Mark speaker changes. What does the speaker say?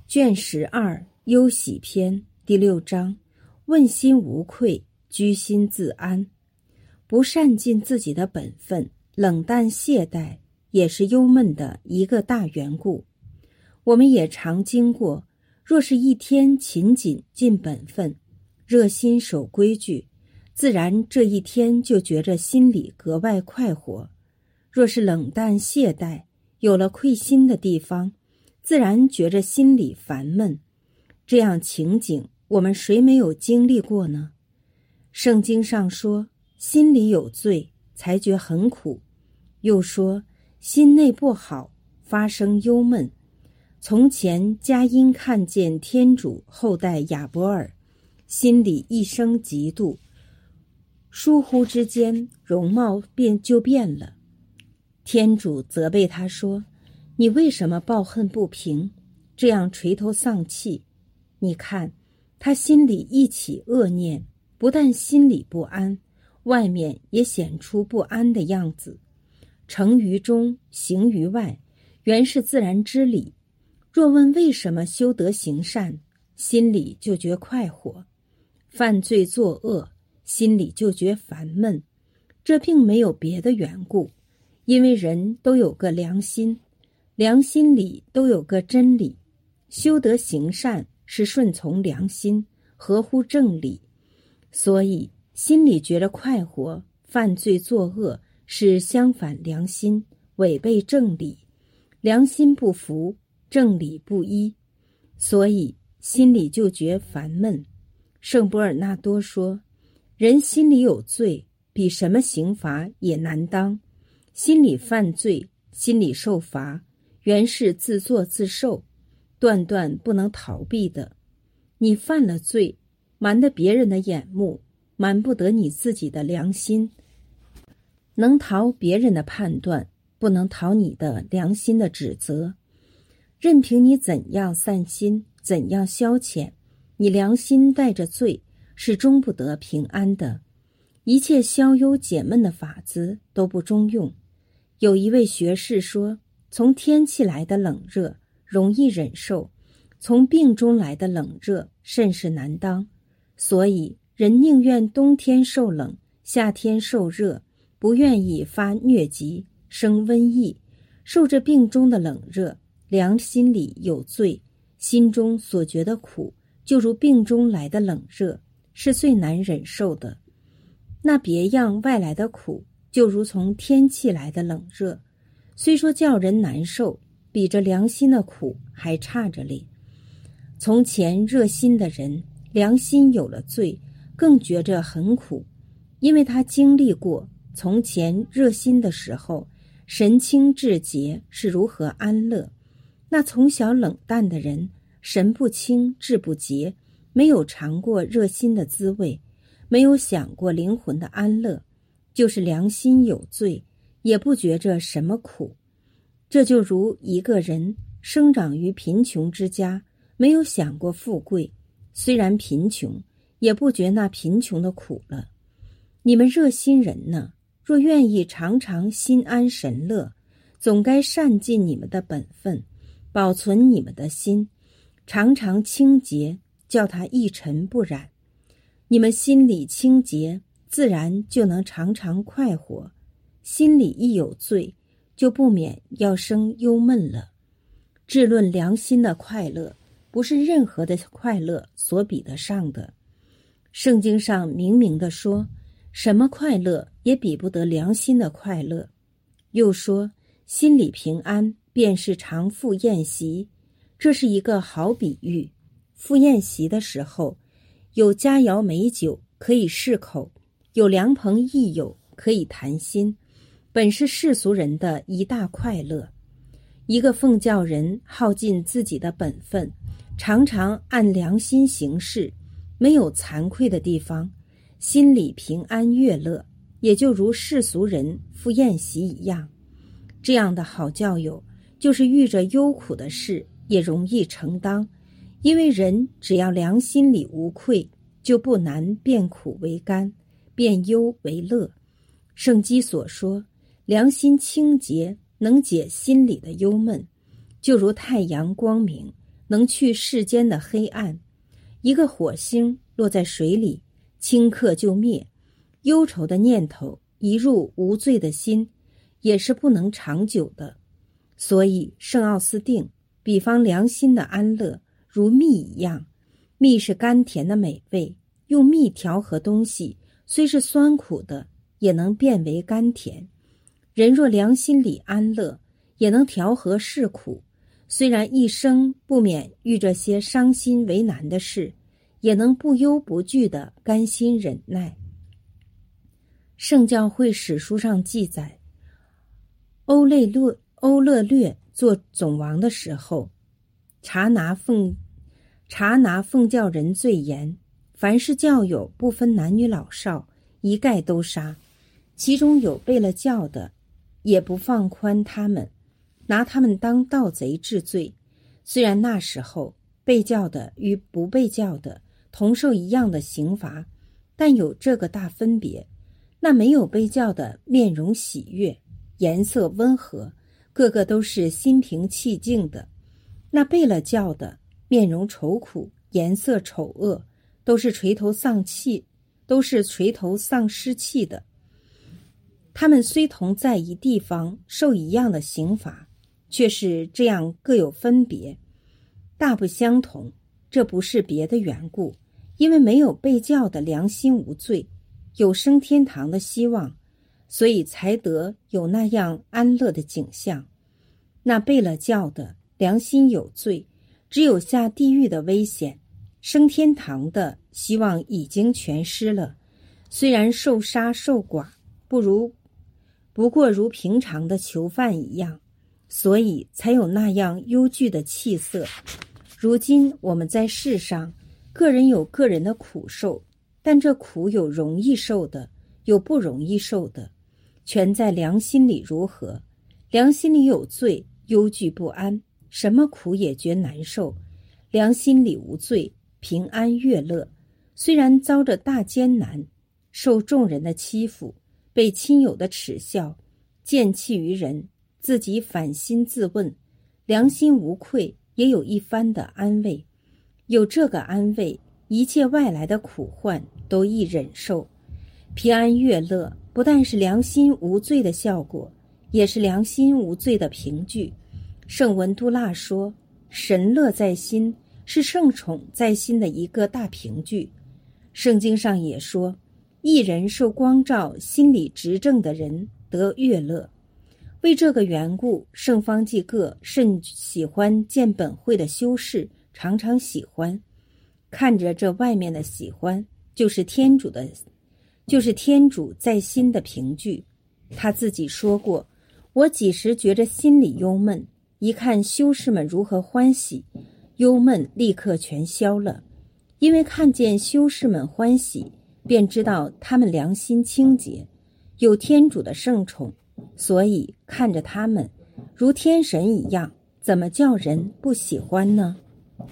Speaker 1: 卷12忧喜篇第6章，问心无愧，居心自安。不善尽自己的本分，冷淡懈怠，也是忧闷的一个大缘故。我们也常经过，若是一天勤谨尽本分，热心守规矩，自然这一天就觉着心里格外快活。若是冷淡懈怠，有了愧心的地方，自然觉着心里烦闷。这样情景，我们谁没有经历过呢？圣经上说，心里有罪，才觉很苦。又说，心内不好，发生忧闷。从前佳音看见天主后代亚伯尔，心里一生嫉妒，疏忽之间，容貌就变了。天主责备他说，你为什么抱恨不平，这样垂头丧气？你看，他心里一起恶念，不但心里不安，外面也显出不安的样子。成于中，行于外，原是自然之理。若问为什么修德行善，心里就觉快活；犯罪作恶，心里就觉烦闷。这并没有别的缘故，因为人都有个良心，良心里都有个真理。修德行善是顺从良心，合乎正理，所以心里觉着快活；犯罪作恶是相反良心，违背正理，良心不服，正理不依，所以心里就觉烦闷。圣伯尔纳多说，人心里有罪，比什么刑罚也难当。心里犯罪，心里受罚，原是自作自受，断断不能逃避的。你犯了罪，瞒得别人的眼目，瞒不得你自己的良心。能逃别人的判断，不能逃你的良心的指责。任凭你怎样散心，怎样消遣，你良心带着罪，是终不得平安的。一切消忧解闷的法子都不中用。有一位学士说，从天气来的冷热容易忍受，从病中来的冷热甚是难当。所以人宁愿冬天受冷，夏天受热，不愿意发疟疾，生瘟疫，受这病中的冷热，良心里有罪，心中所觉的苦，就如病中来的冷热，是最难忍受的。那别样外来的苦，就如从天气来的冷热，虽说叫人难受，比这良心的苦还差着哩。从前热心的人，良心有了罪，更觉着很苦，因为他经历过从前热心的时候，神清志洁是如何安乐。那从小冷淡的人，神不清志不洁，没有尝过热心的滋味，没有想过灵魂的安乐，就是良心有罪，也不觉着什么苦。这就如一个人生长于贫穷之家，没有想过富贵，虽然贫穷，也不觉那贫穷的苦了。你们热心人呢，若愿意常常心安神乐，总该善尽你们的本分，保存你们的心，常常清洁，叫它一尘不染。你们心里清洁，自然就能常常快活。心里一有罪，就不免要生忧闷了。至论良心的快乐，不是任何的快乐所比得上的。圣经上明明地说，什么快乐也比不得良心的快乐。又说，心里平安，便是常赴宴席。这是一个好比喻。赴宴席的时候，有佳肴美酒可以适口，有良朋益友可以谈心，本是世俗人的一大快乐。一个奉教人耗尽自己的本分，常常按良心行事，没有惭愧的地方，心里平安悦乐，也就如世俗人赴宴席一样。这样的好教友，就是遇着忧苦的事也容易承当，因为人只要良心里无愧，就不难变苦为甘，变忧为乐。圣基所说，良心清洁能解心里的忧闷，就如太阳光明， 能去世间的黑暗。一个火星落在水里，顷刻就灭。忧愁的念头一入无罪的心，也是不能长久的。所以圣奥斯定比方良心的安乐如蜜一样，蜜是甘甜的美味，用蜜调和东西，虽是酸苦的，也能变为甘甜。人若良心里安乐，也能调和世苦，虽然一生不免遇着些伤心为难的事，也能不忧不惧地甘心忍耐。圣教会史书上记载，欧勒略做总王的时候，查拿奉教人最严，凡是教友不分男女老少，一概都杀。其中有背了教的，也不放宽他们，拿他们当盗贼治罪。虽然那时候被教的与不被教的同受一样的刑罚，但有这个大分别。那没有被教的面容喜悦，颜色温和，个个都是心平气静的；那被了教的面容愁苦，颜色丑恶，都是垂头丧失气的。他们虽同在一地方受一样的刑罚，却是这样各有分别，大不相同。这不是别的缘故，因为没有被教的良心无罪，有升天堂的希望，所以才得有那样安乐的景象。那被了教的良心有罪，只有下地狱的危险，升天堂的希望已经全失了。虽然受杀受剐，不过如平常的囚犯一样，所以才有那样忧惧的气色。如今我们在世上，个人有个人的苦受，但这苦有容易受的，有不容易受的，全在良心里如何。良心里有罪，忧惧不安，什么苦也觉难受；良心里无罪，平安悦乐。虽然遭着大艰难，受众人的欺负，被亲友的耻笑，见弃于人，自己反心自问，良心无愧，也有一番的安慰。有这个安慰，一切外来的苦患都易忍受。平安悦乐不但是良心无罪的效果，也是良心无罪的凭据。圣文都腊说，神乐在心是圣宠在心的一个大凭据。圣经上也说，一人受光照，心里执正的人得悦乐。为这个缘故，圣方济各甚喜欢见本会的修士，常常喜欢看着这外面的喜欢，就是天主在心的凭据。他自己说过，我几时觉着心里忧闷，一看修士们如何欢喜，忧闷立刻全消了。因为看见修士们欢喜，便知道他们良心清洁，有天主的圣宠，所以看着他们如天神一样，怎么叫人不喜欢呢？